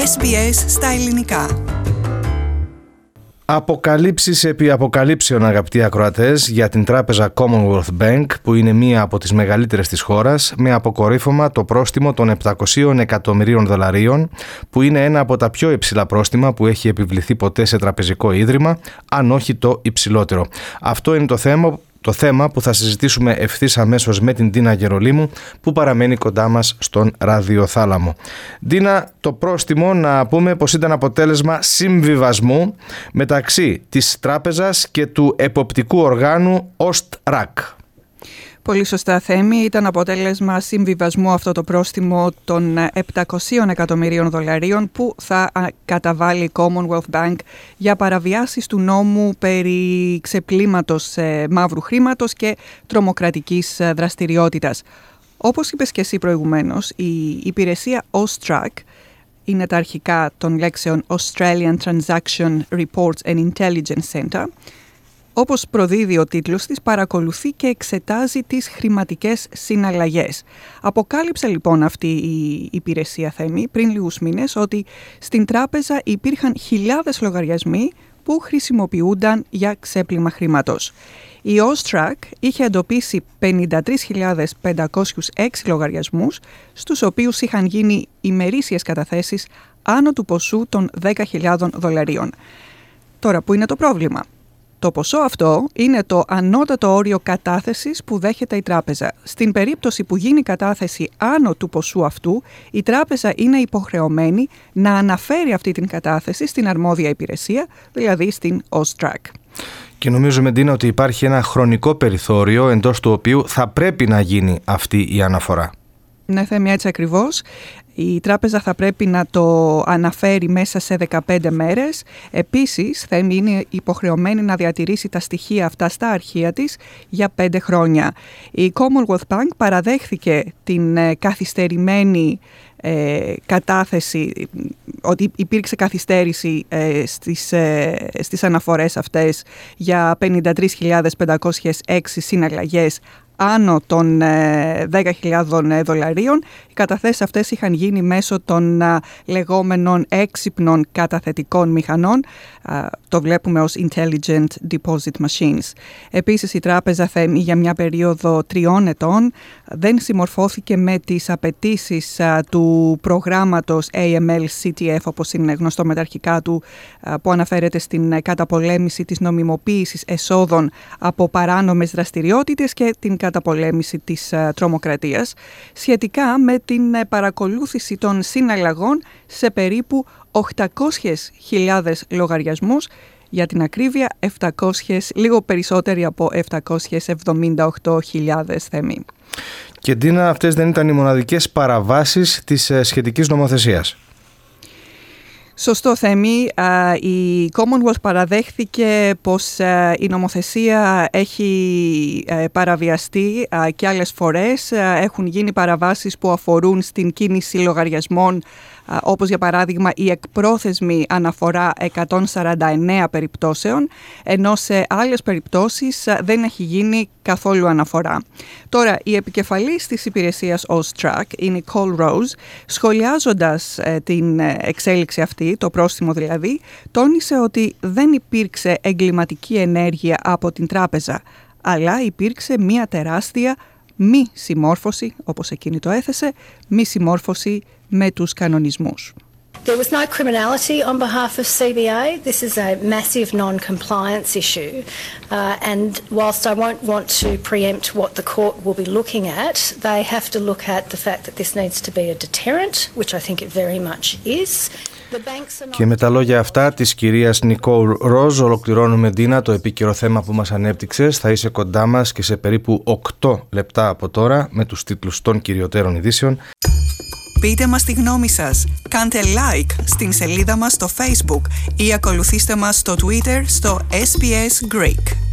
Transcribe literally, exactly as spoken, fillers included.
ες μπι ες στα ελληνικά. Αποκαλύψεις επί αποκαλύψεων, αγαπητοί ακροατές, για την τράπεζα Commonwealth Bank, που είναι μία από τις μεγαλύτερες της χώρας, με αποκορύφωμα το πρόστιμο των επτακοσίων εκατομμυρίων δολαρίων, που είναι ένα από τα πιο υψηλά πρόστιμα που έχει επιβληθεί ποτέ σε τραπεζικό ίδρυμα, αν όχι το υψηλότερο. Αυτό είναι το θέμα Το θέμα που θα συζητήσουμε ευθύς αμέσως με την Ντίνα Γερολίμου, που παραμένει κοντά μας στον ραδιοθάλαμο. Ντίνα, το πρόστιμο να πούμε πως ήταν αποτέλεσμα συμβιβασμού μεταξύ της τράπεζας και του εποπτικού οργάνου Ostrak. Πολύ σωστά, Θέμη. Ήταν αποτέλεσμα συμβιβασμού αυτό το πρόστιμο των επτακοσίων εκατομμυρίων δολαρίων που θα καταβάλει η Commonwealth Bank για παραβιάσεις του νόμου περί ξεπλήματος μαύρου χρήματος και τρομοκρατικής δραστηριότητας. Όπως είπες και εσύ προηγουμένως, η υπηρεσία Ostrak, είναι τα αρχικά των λέξεων Australian Transaction Reports and Intelligence Center, όπως προδίδει ο τίτλος της, παρακολουθεί και εξετάζει τις χρηματικές συναλλαγές. Αποκάλυψε λοιπόν αυτή η υπηρεσία, Θέμη, πριν λίγους μήνες, ότι στην τράπεζα υπήρχαν χιλιάδες λογαριασμοί που χρησιμοποιούνταν για ξέπλυμα χρήματος. Η Ostrak είχε εντοπίσει πενήντα τρεις χιλιάδες πεντακόσιους έξι λογαριασμούς, στους οποίους είχαν γίνει ημερήσιες καταθέσεις άνω του ποσού των δέκα χιλιάδων δολαρίων. Τώρα, πού είναι το πρόβλημα? Το ποσό αυτό είναι το ανώτατο όριο κατάθεσης που δέχεται η τράπεζα. Στην περίπτωση που γίνει κατάθεση άνω του ποσού αυτού, η τράπεζα είναι υποχρεωμένη να αναφέρει αυτή την κατάθεση στην αρμόδια υπηρεσία, δηλαδή στην Ostrak. Και νομίζουμε, Ντίνα, ότι υπάρχει ένα χρονικό περιθώριο εντός του οποίου θα πρέπει να γίνει αυτή η αναφορά. Ναι, Θέμη, έτσι ακριβώς. Η τράπεζα θα πρέπει να το αναφέρει μέσα σε δεκαπέντε μέρες. Επίσης, θα είναι υποχρεωμένη να διατηρήσει τα στοιχεία αυτά στα αρχεία της για πέντε χρόνια. Η Commonwealth Bank παραδέχθηκε την καθυστερημένη ε, κατάθεση, ότι υπήρξε καθυστέρηση ε, στις, ε, στις αναφορές αυτές για πενήντα τρεις χιλιάδες πεντακόσιες έξι συναλλαγές άνω των δέκα χιλιάδων δολαρίων. Οι καταθέσεις αυτές είχαν γίνει μέσω των α, λεγόμενων έξυπνων καταθετικών μηχανών. Α, το βλέπουμε ως Intelligent Deposit Machines. Επίσης, η τράπεζα, Θέμη, για μια περίοδο τριών ετών δεν συμμορφώθηκε με τις απαιτήσεις α, του προγράμματος έι εμ ελ σι τι εφ, όπως είναι γνωστό με τα αρχικά του, α, που αναφέρεται στην καταπολέμηση της νομιμοποίησης εσόδων από παράνομες δραστηριότητες και την καταπολέμηση της uh, τρομοκρατίας, σχετικά με την uh, παρακολούθηση των συναλλαγών σε περίπου οκτακόσιες χιλιάδες λογαριασμούς, για την ακρίβεια επτακόσιες, λίγο περισσότεροι από επτακόσιες εβδομήντα οκτώ χιλιάδες, Θέμη. Και Ντίνα, αυτές δεν ήταν οι μοναδικές παραβάσεις της uh, σχετικής νομοθεσίας? Σωστό, Θέμη. Η Commonwealth παραδέχθηκε πως η νομοθεσία έχει παραβιαστεί και άλλες φορές. Έχουν γίνει παραβάσεις που αφορούν στην κίνηση λογαριασμών, όπως για παράδειγμα η εκπρόθεσμη αναφορά εκατόν σαράντα εννέα περιπτώσεων, ενώ σε άλλες περιπτώσεις δεν έχει γίνει καθόλου αναφορά. Τώρα, η επικεφαλής της υπηρεσίας Ostrak, η Nicole Rose, σχολιάζοντας ε, την εξέλιξη αυτή, το πρόστιμο δηλαδή, τόνισε ότι δεν υπήρξε εγκληματική ενέργεια από την τράπεζα, αλλά υπήρξε μια τεράστια μη συμμόρφωση, όπως εκείνη το έθεσε, μη συμμόρφωση με τους κανονισμούς. There was no criminality on behalf of σι μπι έι. This is a massive non-compliance issue. Uh, and whilst I won't want to preempt what the court will be looking at, they have to look at the fact that this needs to be a deterrent, which I think it very much is. Και με τα λόγια αυτά της κυρίας Νικόλ Ροζ ολοκληρώνουμε, Ντίνα, το επίκαιρο θέμα που μας ανέπτυξες. Θα είσαι κοντά μας και σε περίπου οκτώ λεπτά από τώρα με τους τίτλους των κυριωτέρων ειδήσεων. Πείτε μας τη γνώμη σας, κάντε like στην σελίδα μας στο Facebook ή ακολουθήστε μας στο Twitter στο ες μπι ες Greek.